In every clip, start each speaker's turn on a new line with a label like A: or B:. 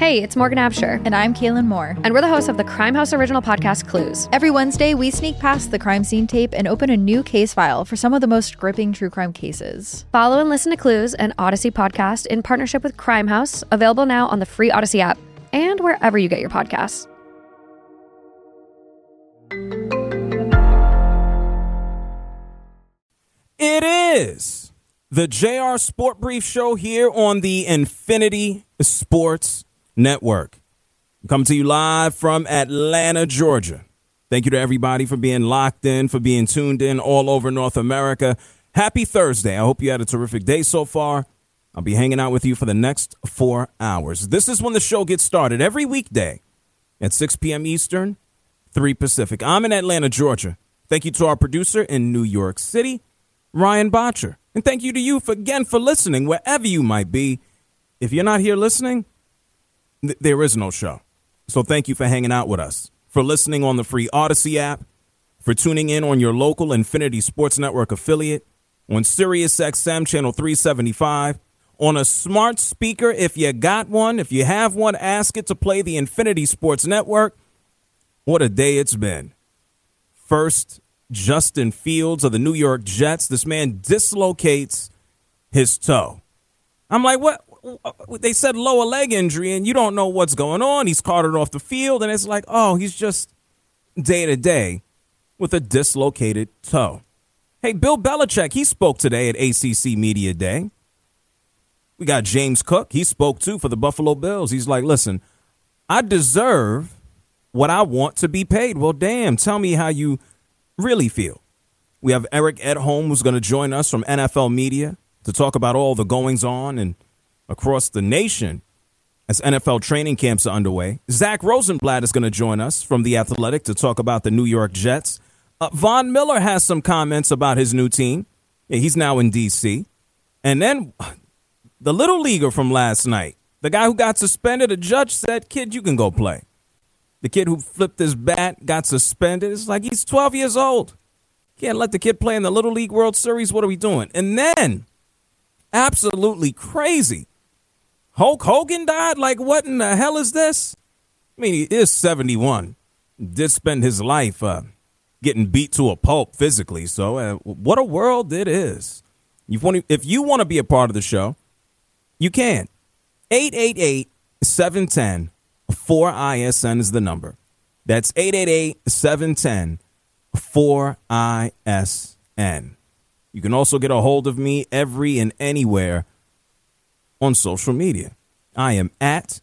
A: Hey, it's Morgan Absher.
B: And I'm Kaylin Moore.
A: And we're the hosts of the Crime House original podcast, Clues.
B: Every Wednesday, we sneak past the crime scene tape and open a new case file for some of the most gripping true crime cases.
A: Follow and listen to Clues, an Odyssey podcast in partnership with Crime House, available now on the free Odyssey app and wherever you get your podcasts.
C: It is the JR Sport Brief Show here on the Infinity Sports Network. Coming to you live from Atlanta, Georgia. Thank you to everybody for being locked in, for being tuned in all over North America. Happy Thursday. I hope you had a terrific day so far. I'll be hanging out with you for the next 4 hours. This is when the show gets started every weekday at 6 p.m. Eastern, 3 Pacific. I'm in Atlanta, Georgia. Thank you to our producer in New York City, Ryan Botcher. And thank you to you again for listening wherever you might be. If you're not here listening, there is no show. So thank you for hanging out with us, for listening on the free Odyssey app, for tuning in on your local Infinity Sports Network affiliate, on Sirius XM channel 375, on a smart speaker. If you got one, if you have one, ask it to play the Infinity Sports Network. What a day it's been. First, Justin Fields of the New York Jets. This man dislocates his toe. I'm like, what? They said lower leg injury, and you don't know what's going on. He's carted off the field, and it's like, oh, he's just day to day with a dislocated toe. Hey, Bill Belichick, he spoke today at ACC Media Day. We got James Cook. He spoke, too, for the Buffalo Bills. He's like, listen, I deserve what I want to be paid. Well, damn, tell me how you really feel. We have Eric Edholm, who's going to join us from NFL Media to talk about all the goings on and across the nation as NFL training camps are underway. Zach Rosenblatt is going to join us from The Athletic to talk about the New York Jets. Von Miller has some comments about his new team. Yeah, he's now in D.C. And then the little leaguer from last night, the guy who got suspended, a judge said, kid, you can go play. The kid who flipped his bat got suspended. It's like he's 12 years old. Can't let the kid play in the Little League World Series. What are we doing? And then, absolutely crazy, Hulk Hogan died? Like, what in the hell is this? I mean, he is 71. Did spend his life getting beat to a pulp physically. So what a world it is. If you want to be a part of the show, you can. 888-710 4ISN is the number. That's 888-710-4ISN. You can also get a hold of me every and anywhere on social media. I am at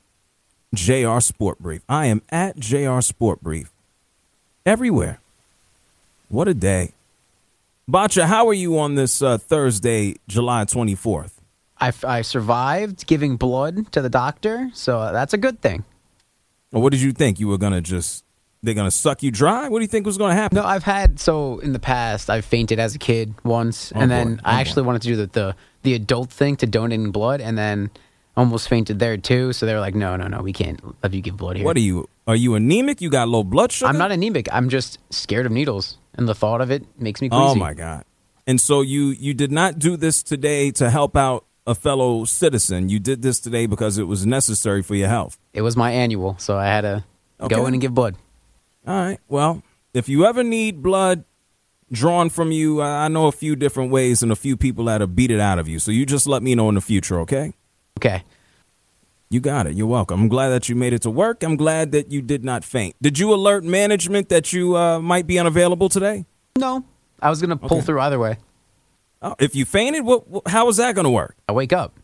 C: JR Sport Brief. I am at JR Sport Brief. Everywhere. What a day. Bacha, how are you on this Thursday, July 24th?
D: I survived giving blood to the doctor, so that's a good thing.
C: Well, what did you think? You were going to they're going to suck you dry? What do you think was going to happen?
D: No, in the past, I've fainted as a kid once, and then I actually wanted to do the adult thing to donating blood, and then almost fainted there too. So they were like, no, we can't let you give blood here.
C: What are you? Are you anemic? You got low blood sugar?
D: I'm not anemic. I'm just scared of needles, and the thought of it makes me queasy.
C: Oh, my God. And so you did not do this today to help out a fellow citizen. You did this today because it was necessary for your health.
D: It was my annual, so I had to go in and give blood.
C: All right. Well, if you ever need blood drawn from you, I know a few different ways and a few people that have beat it out of you. So you just let me know in the future, okay?
D: Okay.
C: You got it. You're welcome. I'm glad that you made it to work. I'm glad that you did not faint. Did you alert management that you might be unavailable today?
D: No. I was going to pull through either way.
C: Oh, if you fainted, how is that going to work?
D: I wake up.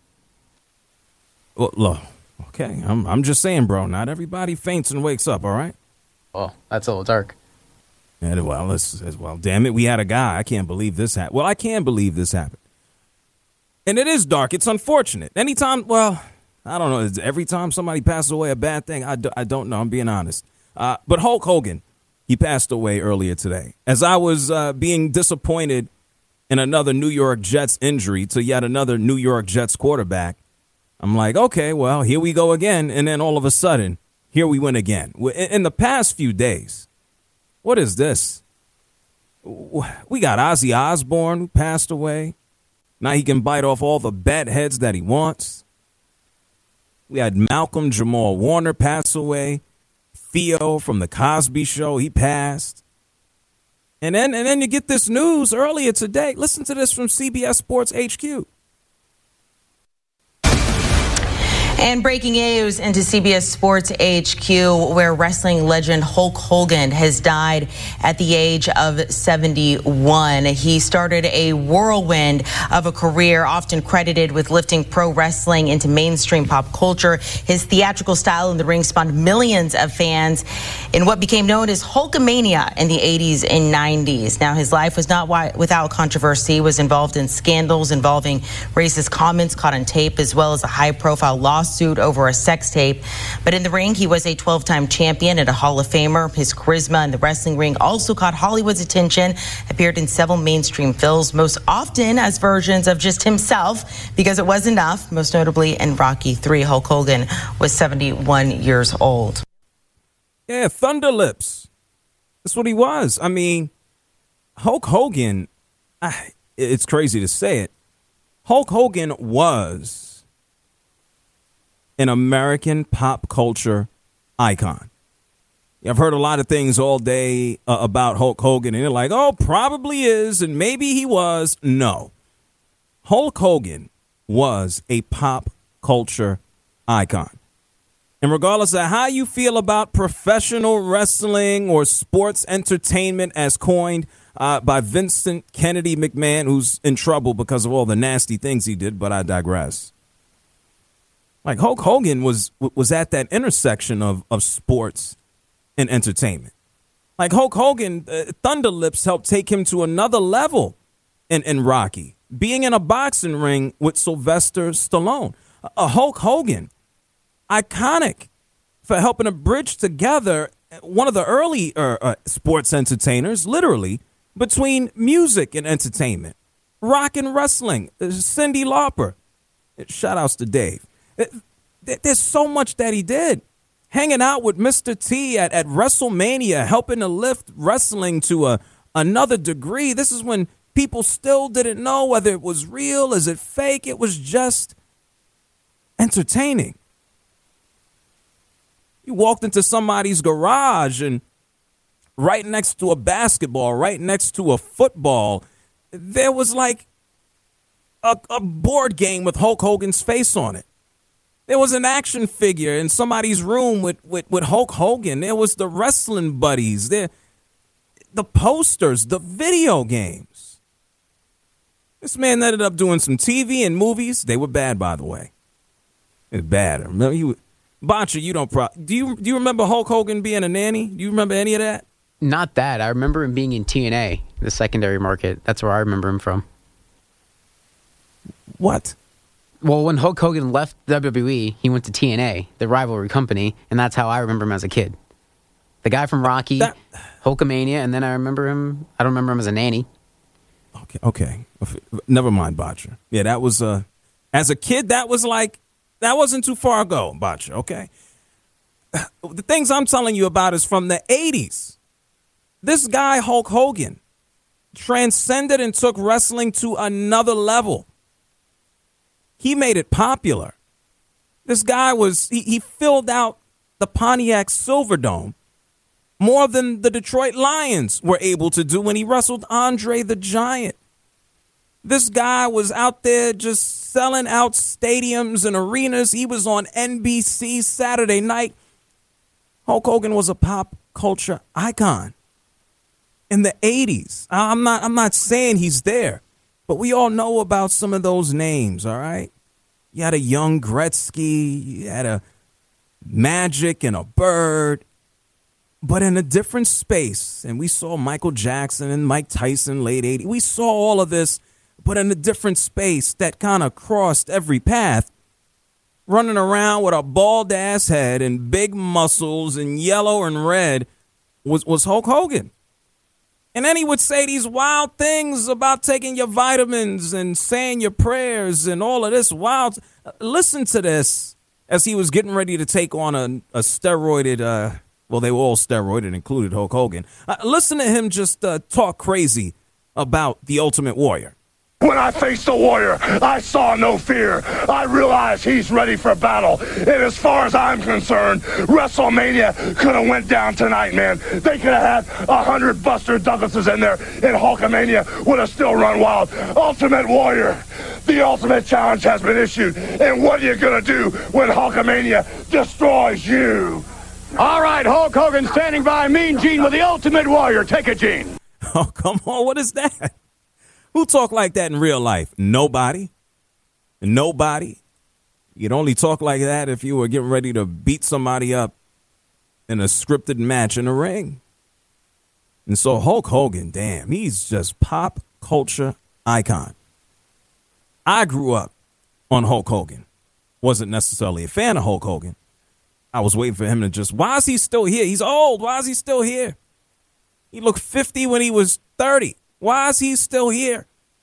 C: Well, look, okay. I'm just saying, bro. Not everybody faints and wakes up, all right?
D: Oh, that's a little dark.
C: Yeah, well, damn it. We had a guy. I can't believe this happened. Well, I can believe this happened. And it is dark. It's unfortunate. Anytime, well, I don't know. Every time somebody passes away, a bad thing. I don't know. I'm being honest. But Hulk Hogan, he passed away earlier today. As I was being disappointed in another New York Jets injury to yet another New York Jets quarterback, I'm like, okay, well, here we go again. And then all of a sudden, here we went again. In the past few days, what is this? We got Ozzy Osbourne, who passed away. Now he can bite off all the bat heads that he wants. We had Malcolm Jamal Warner pass away. Theo from The Cosby Show, he passed. And then you get this news earlier today. Listen to this from CBS Sports HQ.
E: And breaking news into CBS Sports HQ, where wrestling legend Hulk Hogan has died at the age of 71. He started a whirlwind of a career, often credited with lifting pro wrestling into mainstream pop culture. His theatrical style in the ring spawned millions of fans in what became known as Hulkamania in the 80s and 90s. Now, his life was not without controversy. He was involved in scandals involving racist comments caught on tape, as well as a high-profile lawsuit over a sex tape. But in the ring, he was a 12-time champion and a Hall of Famer. His charisma in the wrestling ring also caught Hollywood's attention, appeared in several mainstream films, most often as versions of just himself, because it was enough, most notably in Rocky III. Hulk Hogan was 71 years old.
C: Yeah, Thunder Lips. That's what he was. I mean, Hulk Hogan, it's crazy to say it. Hulk Hogan was an American pop culture icon. I've heard a lot of things all day about Hulk Hogan, and they're like, oh, probably is, and maybe he was. No. Hulk Hogan was a pop culture icon. And regardless of how you feel about professional wrestling or sports entertainment as coined by Vincent Kennedy McMahon, who's in trouble because of all the nasty things he did, but I digress. Like, Hulk Hogan was at that intersection of sports and entertainment. Like, Hulk Hogan, Thunder Lips helped take him to another level in Rocky, being in a boxing ring with Sylvester Stallone. Hulk Hogan, iconic for helping to bridge together one of the early sports entertainers, literally, between music and entertainment. Rock and wrestling, Cyndi Lauper. Shout outs to Dave. There's so much that he did. Hanging out with Mr. T at WrestleMania, helping to lift wrestling to another degree. This is when people still didn't know whether it was real, is it fake. It was just entertaining. You walked into somebody's garage and right next to a basketball, right next to a football, there was like a board game with Hulk Hogan's face on it. There was an action figure in somebody's room with Hulk Hogan. There was the wrestling buddies. The posters, the video games. This man ended up doing some TV and movies. They were bad, by the way. It's bad. Remember, Bacha, you don't. Do you remember Hulk Hogan being a nanny? Do you remember any of that?
D: Not that. I remember him being in TNA, the secondary market. That's where I remember him from.
C: What?
D: Well, when Hulk Hogan left WWE, he went to TNA, the rivalry company, and that's how I remember him as a kid. The guy from Rocky, Hulkamania, and then I don't remember him as a nanny.
C: Okay. Never mind, Bacha. Yeah, that was, as a kid, that wasn't too far ago, Bacha, okay? The things I'm telling you about is from the 80s. This guy, Hulk Hogan, transcended and took wrestling to another level. He made it popular. This guy he filled out the Pontiac Silverdome more than the Detroit Lions were able to do when he wrestled Andre the Giant. This guy was out there just selling out stadiums and arenas. He was on NBC Saturday night. Hulk Hogan was a pop culture icon in the 80s. I'm not saying he's there, but we all know about some of those names, all right? You had a young Gretzky, you had a Magic and a Bird, but in a different space. And we saw Michael Jackson and Mike Tyson, late 80s. We saw all of this, but in a different space that kind of crossed every path. Running around with a bald-ass head and big muscles and yellow and red was Hulk Hogan. And then he would say these wild things about taking your vitamins and saying your prayers and all of this wild. Listen to this as he was getting ready to take on a steroided, they were all steroided, included Hulk Hogan. Listen to him just talk crazy about the Ultimate Warrior.
F: When I faced the Warrior, I saw no fear. I realized he's ready for battle. And as far as I'm concerned, WrestleMania could have went down tonight, man. They could have had 100 Buster Douglases in there, and Hulkamania would have still run wild. Ultimate Warrior, the ultimate challenge has been issued. And what are you going to do when Hulkamania destroys you? All right, Hulk Hogan standing by. Mean Gene with the Ultimate Warrior. Take it, Gene.
C: Oh, come on. What is that? Who talk like that in real life? Nobody. Nobody. You'd only talk like that if you were getting ready to beat somebody up in a scripted match in a ring. And so Hulk Hogan, damn, he's just pop culture icon. I grew up on Hulk Hogan. Wasn't necessarily a fan of Hulk Hogan. I was waiting for him to just, why is he still here? He's old. Why is he still here? He looked 50 when he was 30. Why is he still here?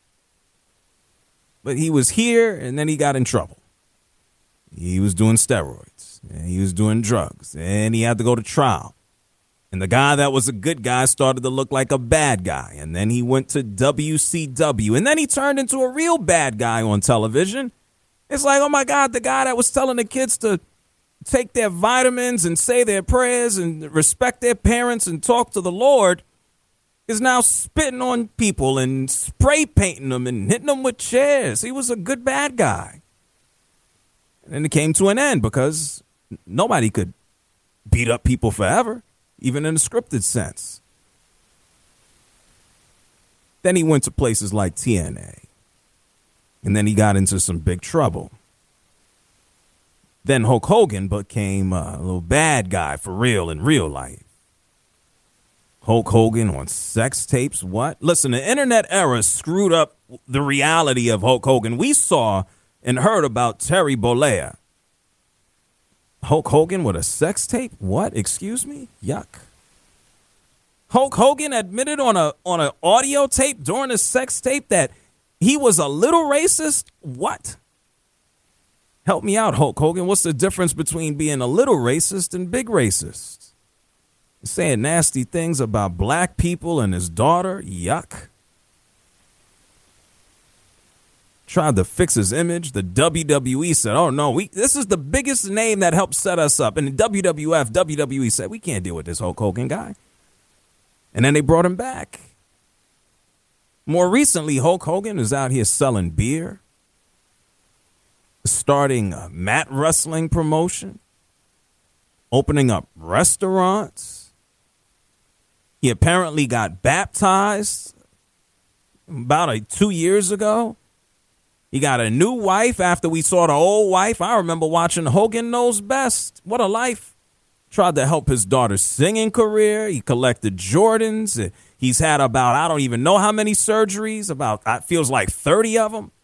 C: But he was here, and then he got in trouble. He was doing steroids, and he was doing drugs, and he had to go to trial. And the guy that was a good guy started to look like a bad guy, and then he went to WCW, and then he turned into a real bad guy on television. It's like, oh, my God, the guy that was telling the kids to take their vitamins and say their prayers and respect their parents and talk to the Lord is now spitting on people and spray painting them and hitting them with chairs. He was a good bad guy. And then it came to an end because nobody could beat up people forever, even in a scripted sense. Then he went to places like TNA. And then he got into some big trouble. Then Hulk Hogan became a little bad guy for real in real life. Hulk Hogan on sex tapes, what? Listen, the internet era screwed up the reality of Hulk Hogan. We saw and heard about Terry Bollea. Hulk Hogan with a sex tape? What? Excuse me? Yuck. Hulk Hogan admitted on an audio tape during a sex tape that he was a little racist? What? Help me out, Hulk Hogan. What's the difference between being a little racist and big racist? Saying nasty things about black people and his daughter. Yuck. Tried to fix his image. The WWE said, oh, no, this is the biggest name that helped set us up. And the WWE said, we can't deal with this Hulk Hogan guy. And then they brought him back. More recently, Hulk Hogan is out here selling beer, starting a mat wrestling promotion, opening up restaurants. He apparently got baptized about 2 years ago. He got a new wife after we saw the old wife. I remember watching Hogan Knows Best. What a life. Tried to help his daughter's singing career. He collected Jordans. He's had about, I don't even know how many surgeries, it feels like 30 of them.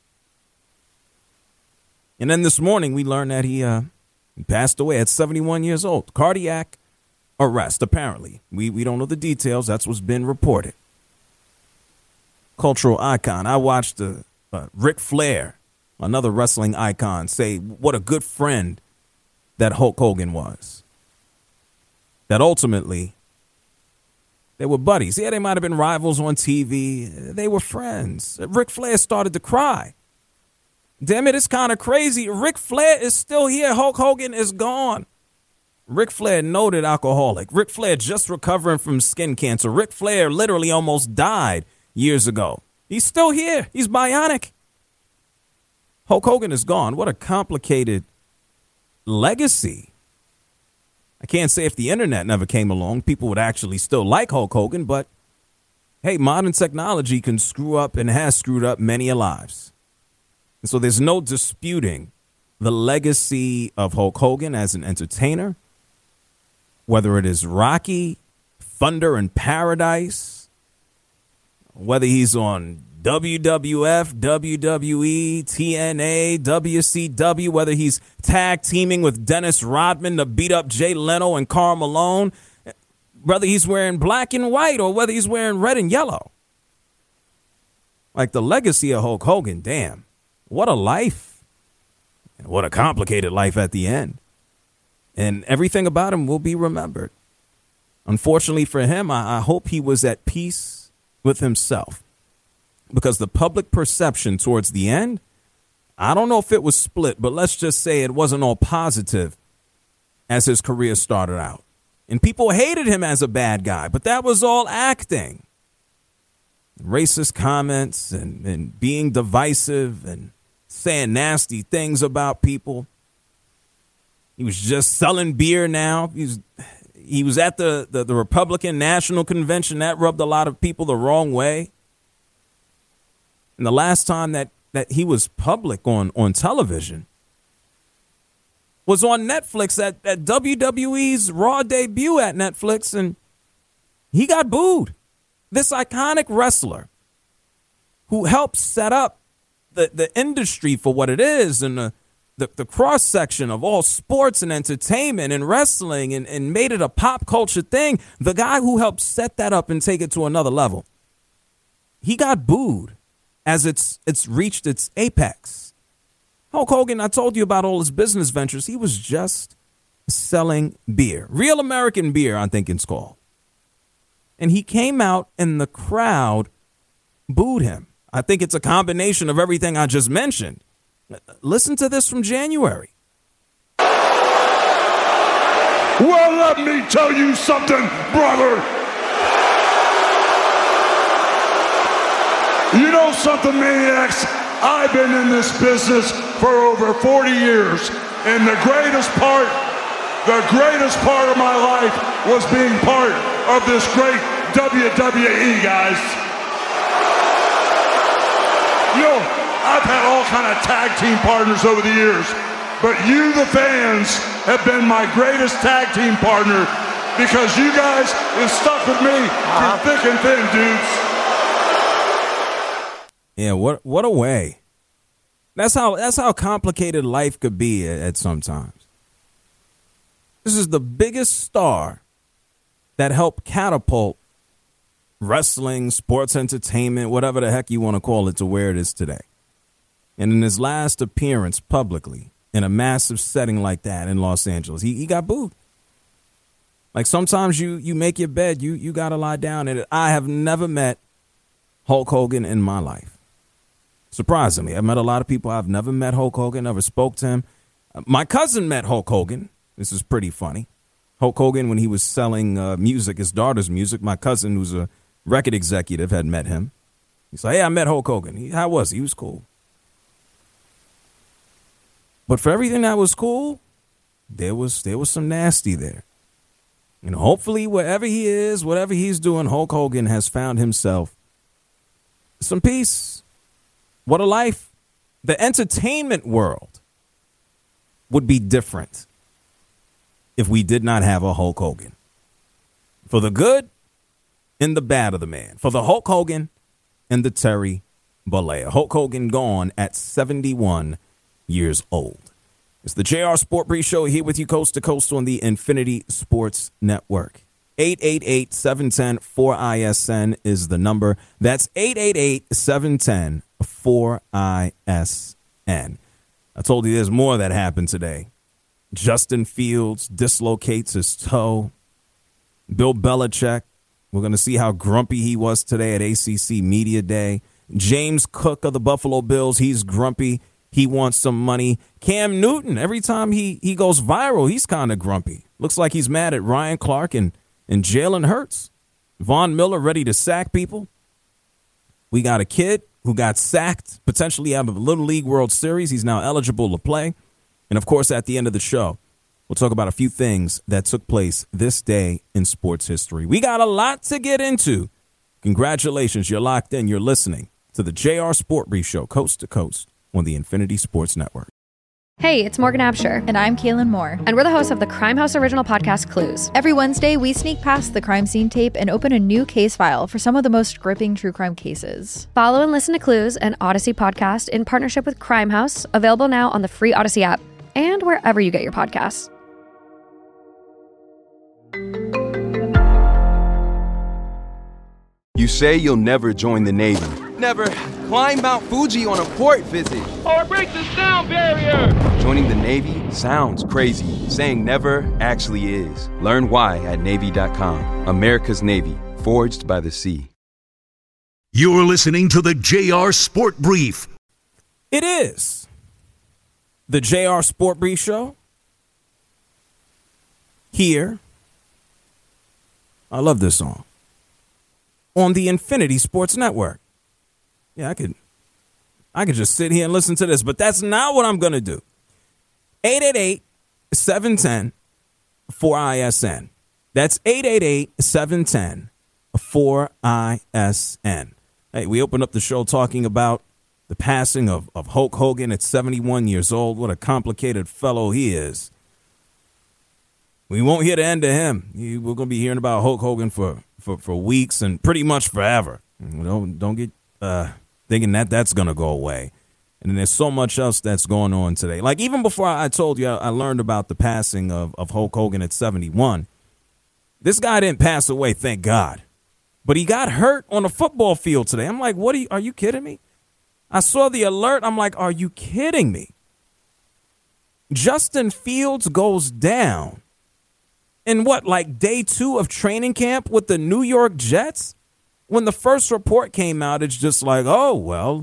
C: And then this morning we learned that he passed away at 71 years old. Cardiac arrest, apparently. We don't know the details. That's what's been reported. Cultural icon. I watched Ric Flair, another wrestling icon, say what a good friend that Hulk Hogan was. That ultimately, they were buddies. Yeah, they might have been rivals on TV. They were friends. Ric Flair started to cry. Damn it, it's kind of crazy. Ric Flair is still here. Hulk Hogan is gone. Ric Flair, noted alcoholic. Ric Flair just recovering from skin cancer. Ric Flair literally almost died years ago. He's still here. He's bionic. Hulk Hogan is gone. What a complicated legacy. I can't say if the internet never came along, people would actually still like Hulk Hogan, but hey, modern technology can screw up and has screwed up many lives. And so there's no disputing the legacy of Hulk Hogan as an entertainer, whether it is Rocky, Thunder in Paradise, whether he's on WWF, WWE, TNA, WCW, whether he's tag teaming with Dennis Rodman to beat up Jay Leno and Karl Malone, whether he's wearing black and white or whether he's wearing red and yellow. Like the legacy of Hulk Hogan, damn, what a life. And what a complicated life at the end. And everything about him will be remembered. Unfortunately for him, I hope he was at peace with himself. because the public perception towards the end, I don't know if it was split, but let's just say it wasn't all positive as his career started out. And people hated him as a bad guy, but that was all acting. Racist comments and being divisive and saying nasty things about people. He was just selling beer now. He was at the Republican National Convention. That rubbed a lot of people the wrong way. And the last time that he was public on television was on Netflix at WWE's Raw debut at Netflix, and he got booed. This iconic wrestler who helped set up the industry for what it is and the cross-section of all sports and entertainment and wrestling and made it a pop culture thing, the guy who helped set that up and take it to another level, he got booed as it's reached its apex. Hulk Hogan, I told you about all his business ventures. He was just selling beer. Real American beer, I think it's called. And he came out and the crowd booed him. I think it's a combination of everything I just mentioned. Listen to this from January.
F: Well, let me tell you something, brother. You know something, maniacs? I've been in this business for over 40 years, and the greatest part of my life was being part of this great WWE, guys. You know, I've had all kind of tag team partners over the years, but you, the fans, have been my greatest tag team partner because you guys have stuck with me through thick and thin, dudes.
C: Yeah, what a way. That's how complicated life could be at sometimes. This is the biggest star that helped catapult wrestling, sports entertainment, whatever the heck you want to call it, to where it is today. And in his last appearance publicly in a massive setting like that in Los Angeles, he got booed. Like sometimes you make your bed, you got to lie down in it. I have never met Hulk Hogan in my life. Surprisingly, I've met a lot of people. I've never met Hulk Hogan, never spoke to him. My cousin met Hulk Hogan. This is pretty funny. Hulk Hogan, when he was selling music, his daughter's music, my cousin, who's a record executive, had met him. He's like, hey, I met Hulk Hogan. How was he? He was cool. But for everything that was cool, there was some nasty there. And hopefully, wherever he is, whatever he's doing, Hulk Hogan has found himself some peace. What a life. The entertainment world would be different if we did not have a Hulk Hogan. For the good and the bad of the man. For the Hulk Hogan and the Terry Bollea. Hulk Hogan gone at 71 years old. It's the JR Sport Brief Show here with you coast to coast on the Infinity Sports Network. 888-710-4ISN is the number. That's 888-710-4ISN. I told you there's more that happened today. Justin Fields dislocates his toe. Bill Belichick, we're going to see how grumpy he was today at ACC Media Day. James Cook of the Buffalo Bills, he's grumpy. He wants some money. Cam Newton, every time he goes viral, he's kind of grumpy. Looks like he's mad at Ryan Clark and Jalen Hurts. Von Miller ready to sack people. We got a kid who got sacked, potentially out of the Little League World Series. He's now eligible to play. And, of course, at the end of the show, we'll talk about a few things that took place this day in sports history. We got a lot to get into. Congratulations. You're locked in. You're listening to the JR Sport Brief Show, coast to coast on the Infinity Sports Network.
A: Hey, it's Morgan Absher.
B: And I'm Kaylin Moore.
A: And we're the hosts of the Crime House original podcast, Clues.
B: Every Wednesday, we sneak past the crime scene tape and open a new case file for some of the most gripping true crime cases.
A: Follow and listen to Clues, an Odyssey podcast in partnership with Crime House, available now on the free Odyssey app and wherever you get your podcasts.
G: You say you'll never join the Navy. Never climb Mount Fuji on a port visit.
H: Or break the sound barrier.
G: Joining the Navy sounds crazy. Saying never actually is. Learn why at Navy.com. America's Navy, forged by the sea.
I: You're listening to the JR Sport Brief.
C: It is the JR Sport Brief Show here. I love this song. On the Infinity Sports Network. Yeah, I could just sit here and listen to this, but that's not what I'm going to do. 888-710-4ISN. That's 888-710-4ISN. Hey, we opened up the show talking about the passing of Hulk Hogan at 71 years old. What a complicated fellow he is. We won't hear the end of him. We're going to be hearing about Hulk Hogan for weeks and pretty much forever. Don't get thinking that that's going to go away. And there's so much else that's going on today. Like even before I told you I learned about the passing of Hulk Hogan at 71, this guy didn't pass away, thank God. But he got hurt on a football field today. I'm like, are you kidding me? I saw the alert. I'm like, are you kidding me? Justin Fields goes down in like day 2 of training camp with the New York Jets? When the first report came out, it's just like, oh, well,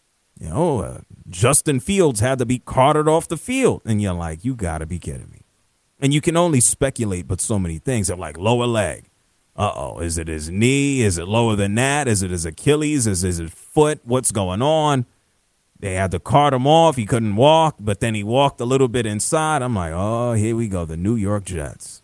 C: Justin Fields had to be carted off the field. And you're like, you got to be kidding me. And you can only speculate, but so many things. They're like lower leg. Uh-oh, is it his knee? Is it lower than that? Is it his Achilles? Is it his foot? What's going on? They had to cart him off. He couldn't walk, but then he walked a little bit inside. I'm like, oh, here we go, the New York Jets.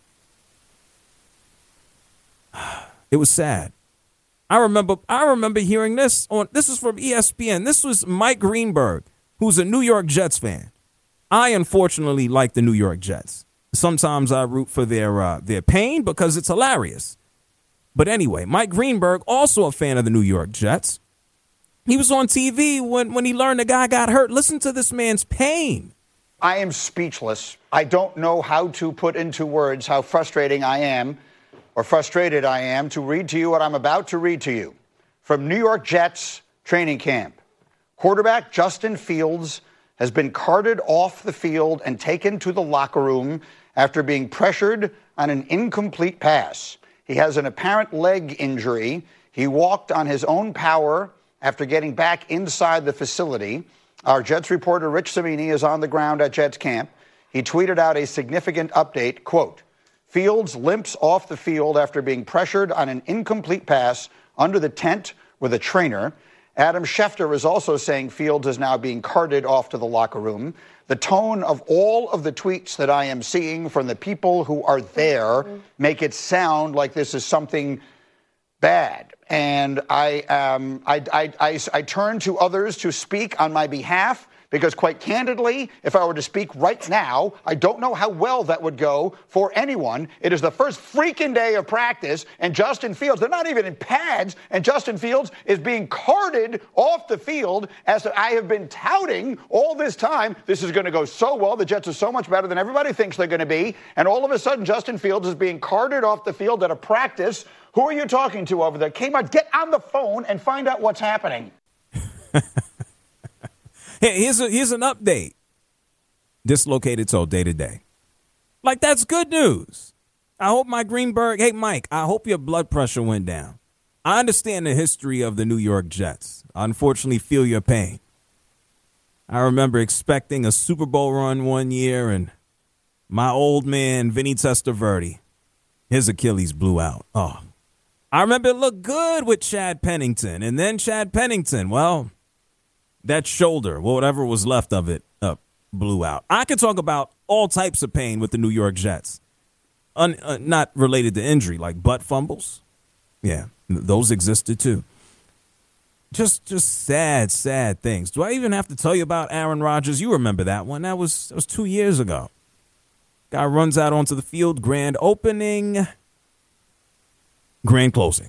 C: It was sad. I remember hearing this this is from ESPN. This was Mike Greenberg, who's a New York Jets fan. I unfortunately like the New York Jets. Sometimes I root for their pain because it's hilarious. But anyway, Mike Greenberg, also a fan of the New York Jets. He was on TV when he learned the guy got hurt. Listen to this man's pain.
J: I am speechless. I don't know how to put into words how frustrated I am to read to you what I'm about to read to you. From New York Jets training camp, quarterback Justin Fields has been carted off the field and taken to the locker room after being pressured on an incomplete pass. He has an apparent leg injury. He walked on his own power after getting back inside the facility. Our Jets reporter Rich Cimini is on the ground at Jets camp. He tweeted out a significant update, quote, Fields limps off the field after being pressured on an incomplete pass under the tent with a trainer. Adam Schefter is also saying Fields is now being carted off to the locker room. The tone of all of the tweets that I am seeing from the people who are there make it sound like this is something bad. And I turn to others to speak on my behalf because, quite candidly, if I were to speak right now, I don't know how well that would go for anyone. It is the first freaking day of practice, and Justin Fields, they're not even in pads, and Justin Fields is being carted off the field as I have been touting all this time. This is going to go so well. The Jets are so much better than everybody thinks they're going to be. And all of a sudden, Justin Fields is being carted off the field at a practice. Who are you talking to over there? Kmart, get on the phone and find out what's happening.
C: Hey, here's an update. Dislocated toe day to day. Like, that's good news. I hope Mike Greenberg, hey, Mike, I hope your blood pressure went down. I understand the history of the New York Jets. I unfortunately feel your pain. I remember expecting a Super Bowl run one year, and my old man, Vinny Testaverde, his Achilles blew out. Oh, I remember it looked good with Chad Pennington, and then Chad Pennington, well, that shoulder, whatever was left of it, blew out. I could talk about all types of pain with the New York Jets. Not related to injury, like butt fumbles. Yeah, those existed too. Just sad things. Do I even have to tell you about Aaron Rodgers? You remember that one. That was 2 years ago. Guy runs out onto the field, grand opening, grand closing.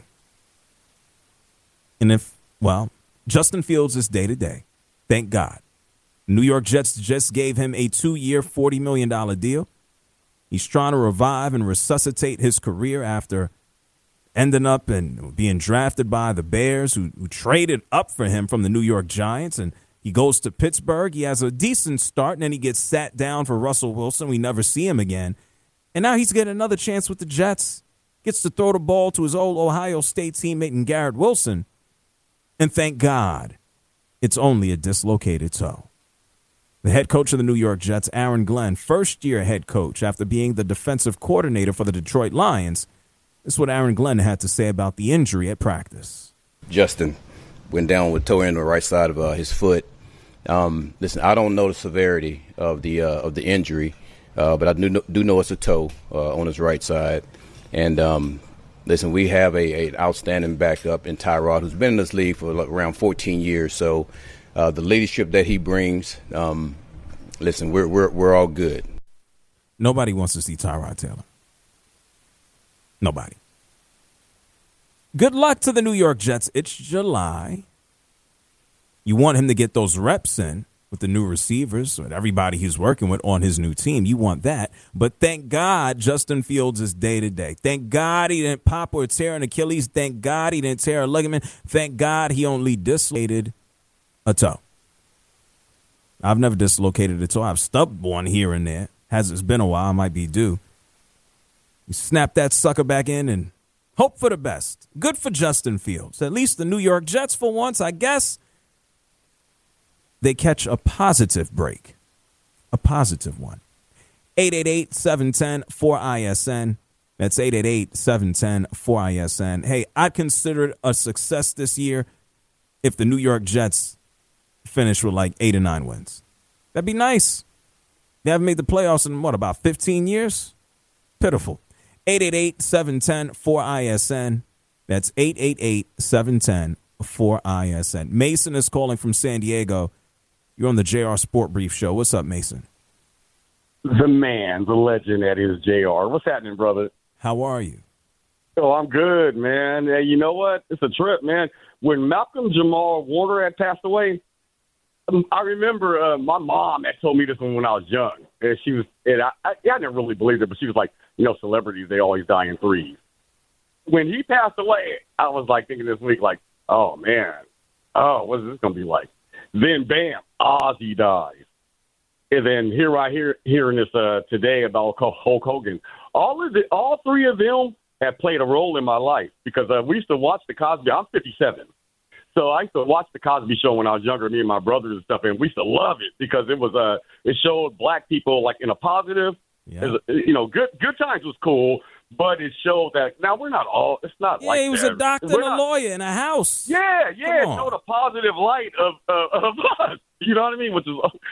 C: And Justin Fields is day to day. Thank God. New York Jets just gave him a 2-year, $40 million deal. He's trying to revive and resuscitate his career after ending up and being drafted by the Bears, who traded up for him from the New York Giants. And he goes to Pittsburgh. He has a decent start, and then he gets sat down for Russell Wilson. We never see him again. And now he's getting another chance with the Jets. Gets to throw the ball to his old Ohio State teammate in Garrett Wilson. And thank God it's only a dislocated toe. The head coach of the New York Jets, Aaron Glenn, first-year head coach after being the defensive coordinator for the Detroit Lions. This is what Aaron Glenn had to say about the injury at practice.
K: Justin went down with toe in the right side of his foot. Listen, I don't know the severity of the injury, but I do know it's a toe on his right side. And listen, we have an outstanding backup in Tyrod, who's been in this league for around 14 years. So the leadership that he brings, listen, we're all good.
C: Nobody wants to see Tyrod Taylor. Nobody. Good luck to the New York Jets. It's July. You want him to get those reps in with the new receivers and everybody he's working with on his new team. You want that. But thank God Justin Fields is day-to-day. Thank God he didn't pop or tear an Achilles. Thank God he didn't tear a ligament. Thank God he only dislocated a toe. I've never dislocated a toe. I've stubbed one here and there. It's been a while. I might be due. You snap that sucker back in and hope for the best. Good for Justin Fields. At least the New York Jets, for once, I guess, they catch a positive break. A positive one. 888-710-4ISN. That's 888-710-4ISN. Hey, I'd consider it a success this year if the New York Jets finish with like 8 or 9 wins. That'd be nice. They haven't made the playoffs in, about 15 years? Pitiful. 888-710-4ISN. That's 888-710-4ISN. Mason is calling from San Diego. You're on the JR Sport Brief Show. What's up, Mason?
L: The man, the legend that is JR. What's happening, brother?
C: How are you?
L: Oh, I'm good, man. Hey, you know what? It's a trip, man. When Malcolm Jamal Warner had passed away, I remember my mom had told me this when I was young. And she was, and I didn't really believe it, but she was like, celebrities, they always die in threes. When he passed away, I was like thinking this week, like, oh, man, what is this going to be like? Then, bam, Ozzy dies. And then hearing this today about Hulk Hogan. All three of them have played a role in my life because we used to watch the Cosby. I'm 57. So I used to watch the Cosby Show when I was younger, me and my brothers and stuff, and we used to love it because it showed black people like in a positive. Yeah. Good Times was cool, but it showed that now we're not all. It's not like
C: he was a doctor and a lawyer in a house.
L: Yeah, it showed a positive light of us. You know what I mean? Which is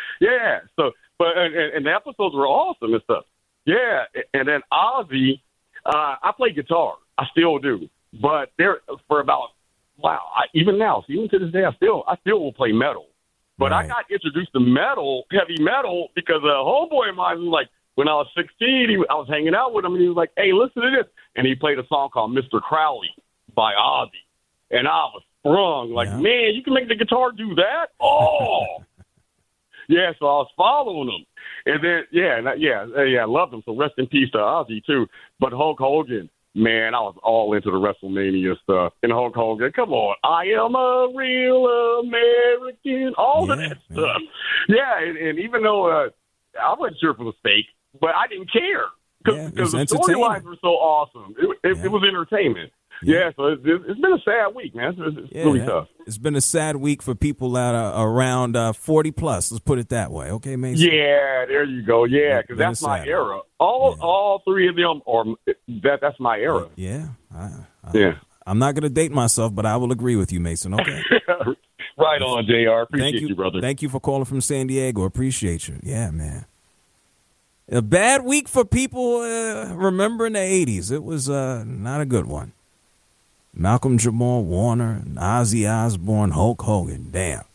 L: So, but and the episodes were awesome and stuff. Yeah, and then Ozzy, I play guitar. I still do, but there for about. Wow, even now, even to this day, I still will play metal. But right. I got introduced to heavy metal, because a homeboy of mine was like, when I was 16, I was hanging out with him, and he was like, hey, listen to this. And he played a song called Mr. Crowley by Ozzy. And I was sprung, like, man, you can make the guitar do that? Oh! Yeah, so I was following him. And then, I loved him. So rest in peace to Ozzy, too. But Hulk Hogan. Man, I was all into the WrestleMania stuff. And Hulk Hogan, come on. I am a real American. All of that stuff. Yeah, and even though I wasn't sure if it was fake, but I didn't care. Because the storylines were so awesome. It was entertainment. Yeah, so it's been a sad week, man. It's really tough.
C: It's been a sad week for people that are around 40 plus. Let's put it that way. Okay, Mason?
L: Yeah, there you go. Yeah, because that's my era. All three of them that's my era.
C: Yeah. I'm not going to date myself, but I will agree with you, Mason. Okay.
L: Right on, JR. Appreciate you, brother.
C: Thank you for calling from San Diego. Appreciate you. Yeah, man. A bad week for people remembering the 80s. It was not a good one. Malcolm Jamal Warner, Ozzy Osbourne, Hulk Hogan. Damn.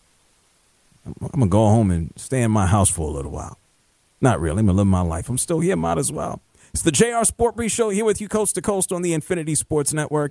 C: I'm going to go home and stay in my house for a little while. Not really. I'm going to live my life. I'm still here. Might as well. It's the JR Sport Brief Show here with you coast to coast on the Infinity Sports Network.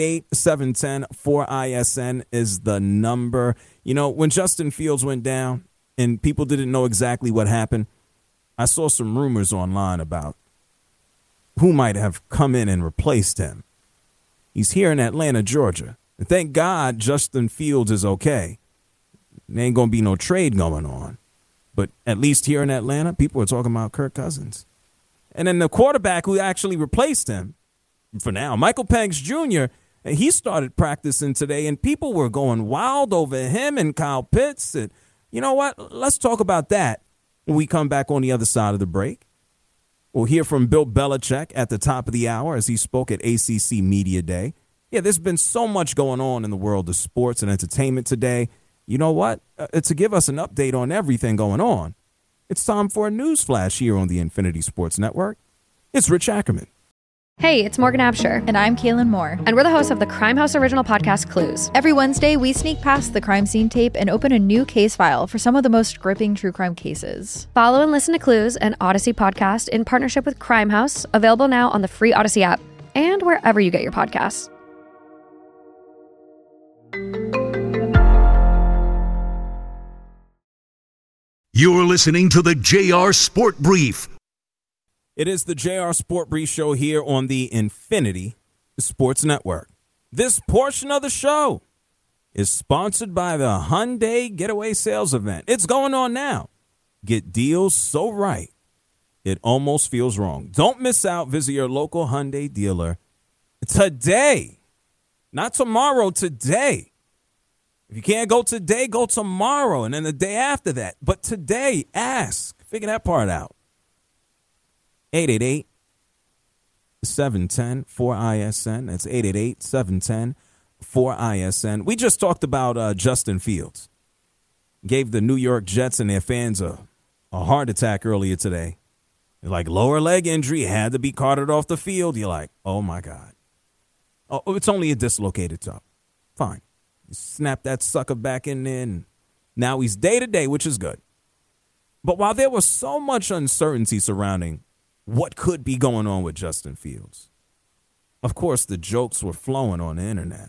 C: 888-710-4ISN is the number. When Justin Fields went down and people didn't know exactly what happened, I saw some rumors online about who might have come in and replaced him. He's here in Atlanta, Georgia. And thank God Justin Fields is okay. There ain't going to be no trade going on. But at least here in Atlanta, people are talking about Kirk Cousins. And then the quarterback who actually replaced him, for now, Michael Penix Jr., And he started practicing today, and people were going wild over him and Kyle Pitts. And you know what? Let's talk about that when we come back on the other side of the break. We'll hear from Bill Belichick at the top of the hour as he spoke at ACC Media Day. Yeah, there's been so much going on in the world of sports and entertainment today. You know what? To give us an update on everything going on, it's time for a news flash here on the Infinity Sports Network. It's Rich Ackerman.
A: Hey, it's Morgan Absher.
B: And I'm Kaylin Moore.
A: And we're the hosts of the Crime House original podcast, Clues.
B: Every Wednesday, we sneak past the crime scene tape and open a new case file for some of the most gripping true crime cases.
A: Follow and listen to Clues, an Odyssey podcast in partnership with Crime House, available now on the free Odyssey app and wherever you get your podcasts.
I: You're listening to the JR Sport Brief.
C: It is the JR Sport Brief show here on the Infinity Sports Network. This portion of the show is sponsored by the Hyundai Getaway Sales Event. It's going on now. Get deals so right, it almost feels wrong. Don't miss out. Visit your local Hyundai dealer today. Not tomorrow, today. If you can't go today, go tomorrow and then the day after that. But today, ask. Figure that part out. 888-710-4ISN. That's 888-710-4ISN. We just talked about Justin Fields. Gave the New York Jets and their fans a heart attack earlier today. Like lower leg injury, had to be carted off the field. You're like, oh, my God. Oh, it's only a dislocated toe. Fine. You snap that sucker back in there, and now he's day-to-day, which is good. But while there was so much uncertainty surrounding what could be going on with Justin Fields, of course, the jokes were flowing on the internet.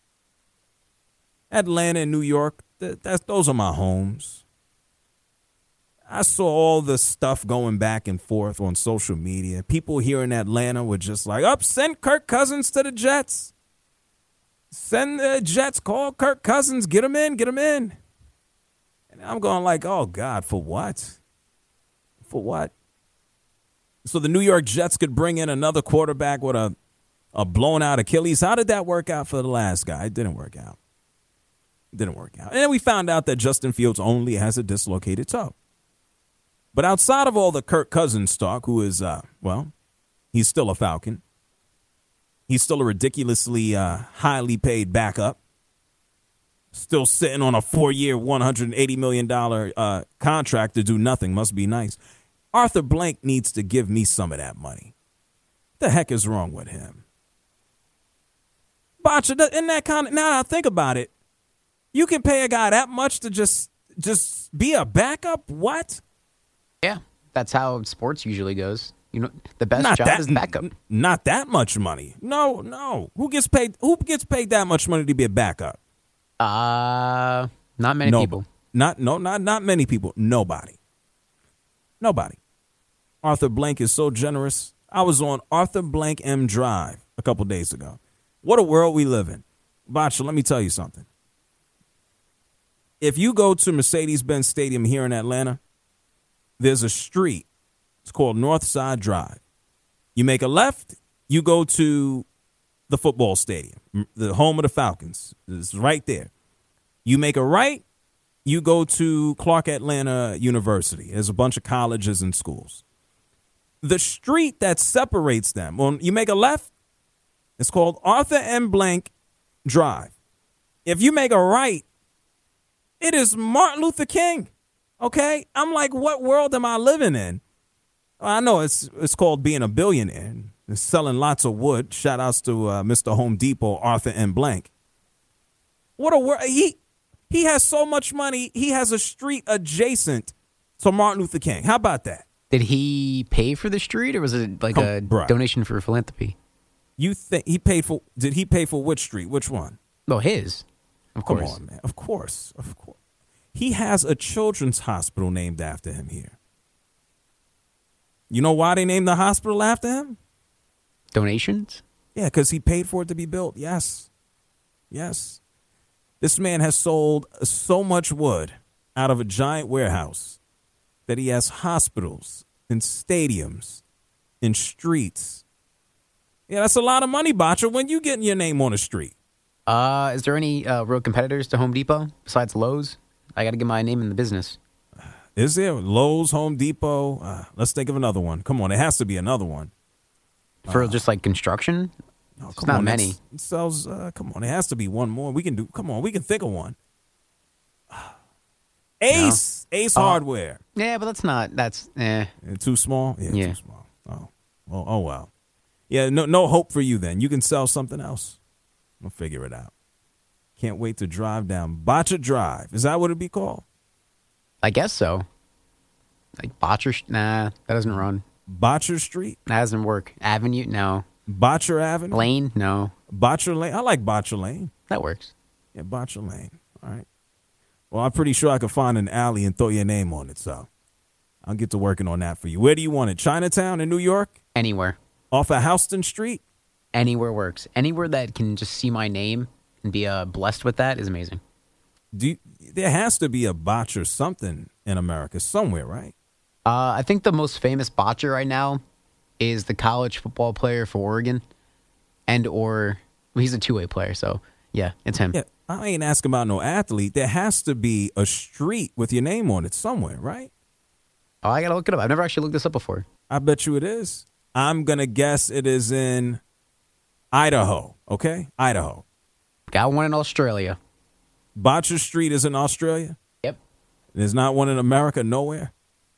C: Atlanta and New York, those are my homes. I saw all the stuff going back and forth on social media. People here in Atlanta were just like, send Kirk Cousins to the Jets. Send the Jets, call Kirk Cousins, get him in. And I'm going like, oh, God, for what? For what? So the New York Jets could bring in another quarterback with a blown-out Achilles. How did that work out for the last guy? It didn't work out. And then we found out that Justin Fields only has a dislocated toe. But outside of all the Kirk Cousins talk, who is, he's still a Falcon. He's still a ridiculously highly paid backup. Still sitting on a 4-year, $180 million contract to do nothing. Must be nice. Arthur Blank needs to give me some of that money. The heck is wrong with him? Botcha, in that kind of, now that I think about it, you can pay a guy that much to just be a backup? What?
D: Yeah, that's how sports usually goes. You know, the best job is backup.
C: Not that much money. No. Who gets paid that much money to be a backup?
D: Not many people.
C: Not many people. Nobody. Arthur Blank is so generous. I was on Arthur Blank M Drive a couple days ago. What a world we live in. Bacha, let me tell you something. If you go to Mercedes-Benz Stadium here in Atlanta, there's a street. It's called Northside Drive. You make a left, you go to the football stadium, the home of the Falcons. It's right there. You make a right, you go to Clark Atlanta University. There's a bunch of colleges and schools. The street that separates them, when you make a left, it's called Arthur M. Blank Drive. If you make a right, it is Martin Luther King. Okay? I'm like, what world am I living in? I know it's called being a billionaire. It's selling lots of wood. Shout outs to Mr. Home Depot, Arthur M. Blank. What a world. He has so much money. He has a street adjacent to Martin Luther King. How about that?
D: Did he pay for the street, or was it like a donation for philanthropy?
C: You think he paid for? Did he pay for which street? Which one?
D: Oh, his. Of course.
C: Come on, man. Of course. He has a children's hospital named after him here. You know why they named the hospital after him?
D: Donations?
C: Yeah, because he paid for it to be built. Yes. This man has sold so much wood out of a giant warehouse that he has hospitals and stadiums and streets Yeah, that's a lot of money, Botcher. When you getting your name on the street?
D: Is there any real competitors to Home Depot besides Lowe's? I got to get my name in the business.
C: Is there Lowe's, Home Depot? Let's think of another one. Come on, there has to be another one.
D: For just like construction?
C: No,
D: it's not many.
C: It sells, come on, there has to be one more. We can think of one. Ace Hardware.
D: Yeah, but that's
C: too small? Yeah, too small. Oh, well. Yeah, no hope for you then. You can sell something else. We'll figure it out. Can't wait to drive down Botcher Drive. Is that what it'd be called?
D: I guess so. Like Botcher, nah, that doesn't run.
C: Botcher Street?
D: That doesn't work. Avenue, no.
C: Botcher Avenue?
D: Lane, no.
C: Botcher Lane? I like Botcher Lane.
D: That works.
C: Yeah, Botcher Lane. All right. Well, I'm pretty sure I could find an alley and throw your name on it, so I'll get to working on that for you. Where do you want it? Chinatown in New York?
D: Anywhere.
C: Off of Houston Street?
D: Anywhere works. Anywhere that can just see my name and be blessed with that is amazing.
C: There has to be a botcher something in America somewhere, right?
D: I think the most famous botcher right now is the college football player for Oregon, he's a two-way player, so yeah, it's him.
C: Yeah, I ain't asking about no athlete. There has to be a street with your name on it somewhere, right?
D: Oh, I gotta look it up. I've never actually looked this up before.
C: I bet you it is. I'm gonna guess it is in Idaho. Okay, Idaho.
D: Got one in Australia.
C: Botcher Street is in Australia?
D: Yep.
C: There's not one in America nowhere?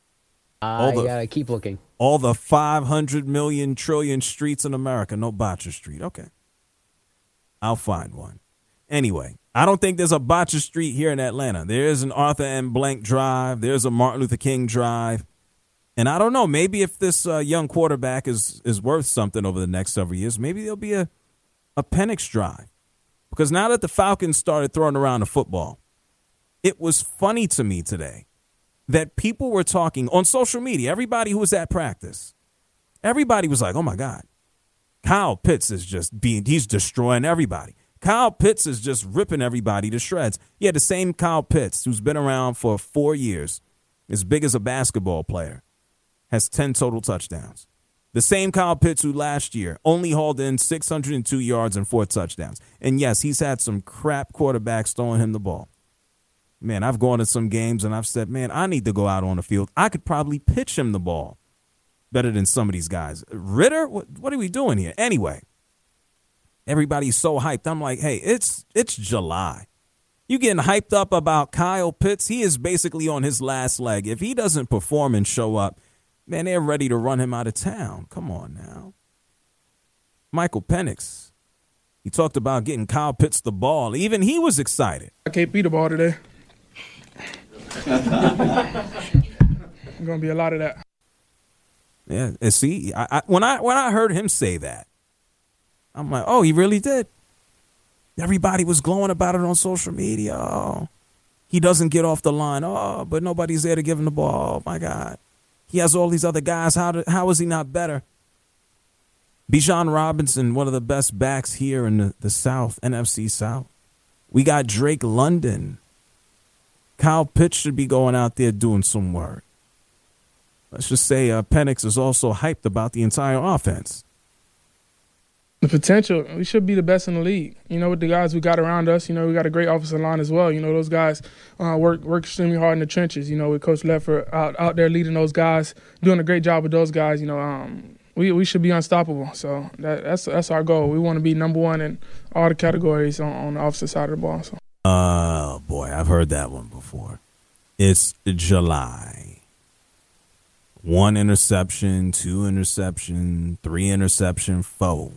D: I gotta keep looking.
C: All the 500 million trillion streets in America, no Botcher Street. Okay. I'll find one. Anyway, I don't think there's a Botcher Street here in Atlanta. There is an Arthur M. Blank Drive. There's a Martin Luther King Drive. And I don't know, maybe if this young quarterback is worth something over the next several years, maybe there'll be a Penix Drive. Because now that the Falcons started throwing around the football, it was funny to me today that people were talking on social media, everybody who was at practice, everybody was like, oh, my God, Kyle Pitts is he's destroying everybody. Kyle Pitts is just ripping everybody to shreds. Yeah, the same Kyle Pitts who's been around for 4 years, as big as a basketball player, has 10 total touchdowns. The same Kyle Pitts who last year only hauled in 602 yards and 4 touchdowns. And, yes, he's had some crap quarterbacks throwing him the ball. Man, I've gone to some games and I've said, man, I need to go out on the field. I could probably pitch him the ball better than some of these guys. Ritter, what are we doing here? Anyway, everybody's so hyped. I'm like, hey, it's July. You getting hyped up about Kyle Pitts? He is basically on his last leg. If he doesn't perform and show up, man, they're ready to run him out of town. Come on now. Michael Penix, he talked about getting Kyle Pitts the ball. Even he was excited.
M: I can't beat the ball today. There's going to be a lot of that.
C: Yeah, and see, when I heard him say that, I'm like, oh, he really did. Everybody was glowing about it on social media. Oh, he doesn't get off the line. Oh, but nobody's there to give him the ball. Oh, my God. He has all these other guys. How is he not better? Bijan Robinson, one of the best backs here in the South, NFC South. We got Drake London. Kyle Pitts should be going out there doing some work. Let's just say Penix is also hyped about the entire offense.
M: The potential, we should be the best in the league. You know, with the guys we got around us, you know, we got a great offensive line as well. You know, those guys work extremely hard in the trenches. You know, with Coach Leffert out there leading those guys, doing a great job with those guys. You know, we should be unstoppable. So that's our goal. We want to be number one in all the categories on the offensive side of the ball. So.
C: Oh, boy, I've heard that one before. It's July. 1 interception, 2 interception, 3 interception, 4.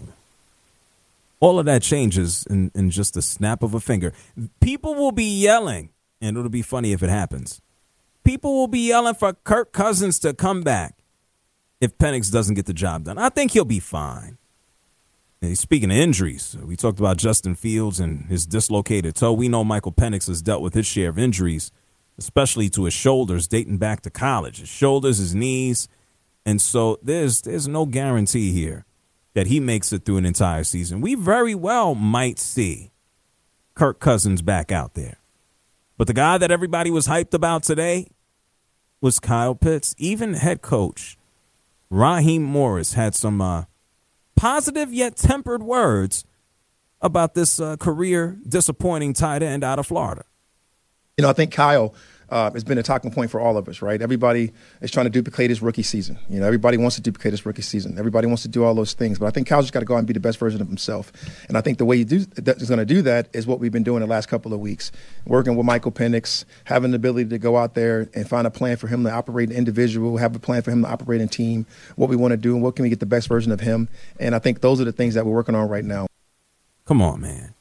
C: All of that changes in just a snap of a finger. People will be yelling, and it'll be funny if it happens. People will be yelling for Kirk Cousins to come back if Penix doesn't get the job done. I think he'll be fine. And speaking of injuries, we talked about Justin Fields and his dislocated toe. We know Michael Penix has dealt with his share of injuries, especially to his shoulders dating back to college. His shoulders, his knees. And so there's no guarantee here that he makes it through an entire season. We very well might see Kirk Cousins back out there. But the guy that everybody was hyped about today was Kyle Pitts. Even head coach Raheem Morris had some positive yet tempered words about this career disappointing tight end out of Florida.
N: You know, I think Kyle has been a talking point for all of us, right? Everybody is trying to duplicate his rookie season. You know, everybody wants to duplicate his rookie season. Everybody wants to do all those things. But I think Kyle's just got to go out and be the best version of himself. And I think the way he's going to do that is what we've been doing the last couple of weeks, working with Michael Penix, having the ability to go out there and find a plan for him to operate individual, have a plan for him to operate in team, what we want to do, and what can we get the best version of him. And I think those are the things that we're working on right now.
C: Come on, man.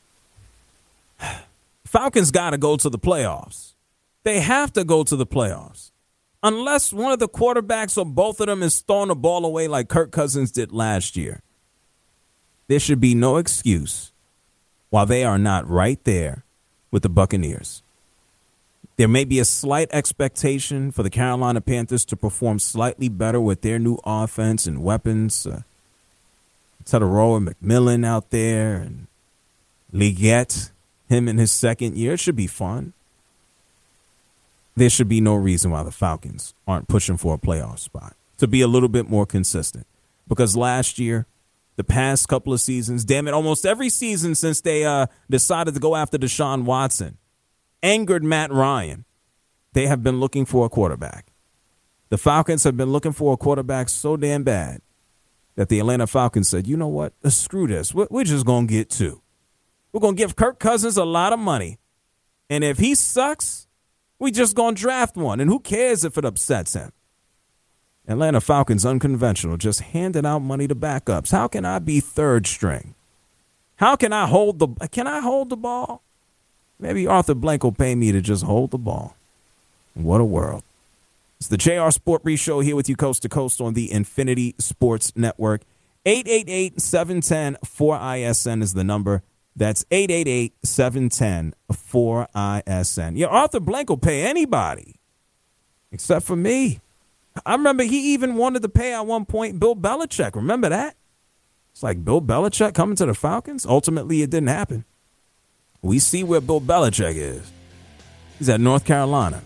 C: Falcons got to go to the playoffs. They have to go to the playoffs. Unless one of the quarterbacks or both of them is throwing the ball away like Kirk Cousins did last year. There should be no excuse why they are not right there with the Buccaneers. There may be a slight expectation for the Carolina Panthers to perform slightly better with their new offense and weapons. Tedoroa and McMillan out there and Liggett, him in his second year. It should be fun. There should be no reason why the Falcons aren't pushing for a playoff spot, to be a little bit more consistent. Because last year, the past couple of seasons, damn it, almost every season since they decided to go after Deshaun Watson, angered Matt Ryan. They have been looking for a quarterback. The Falcons have been looking for a quarterback so damn bad that the Atlanta Falcons said, you know what, screw this. We're just going to get two. We're going to give Kirk Cousins a lot of money. And if he sucks, we just going to draft one, and who cares if it upsets him? Atlanta Falcons, unconventional, just handing out money to backups. How can I be third string? How can I hold the ball? Maybe Arthur Blank will pay me to just hold the ball. What a world. It's the JR Sport Brief Show here with you coast to coast on the Infinity Sports Network. 888-710-4ISN is the number. That's 888-710-4ISN. Yeah, Arthur Blank will pay anybody except for me. I remember he even wanted to pay at one point Bill Belichick. Remember that? It's like Bill Belichick coming to the Falcons. Ultimately, it didn't happen. We see where Bill Belichick is. He's at North Carolina.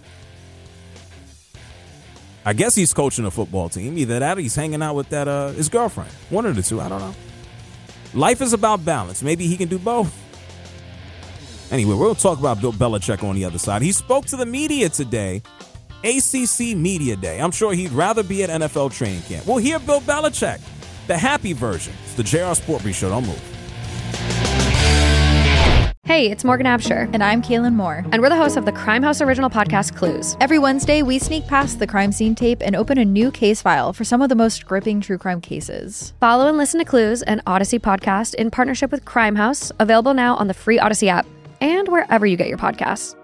C: I guess he's coaching a football team. Either that or he's hanging out with that his girlfriend. One of the two. I don't know. Life is about balance. Maybe he can do both. Anyway, we'll talk about Bill Belichick on the other side. He spoke to the media today, ACC Media Day. I'm sure he'd rather be at NFL training camp. We'll hear Bill Belichick, the happy version. It's the JR Sport Brief Show. Don't move.
A: Hey, it's Morgan Absher.
B: And I'm Kaylin Moore.
A: And we're the hosts of the Crime House original podcast, Clues.
B: Every Wednesday, we sneak past the crime scene tape and open a new case file for some of the most gripping true crime cases.
A: Follow and listen to Clues, an Odyssey podcast in partnership with Crime House, available now on the free Odyssey app and wherever you get your podcasts.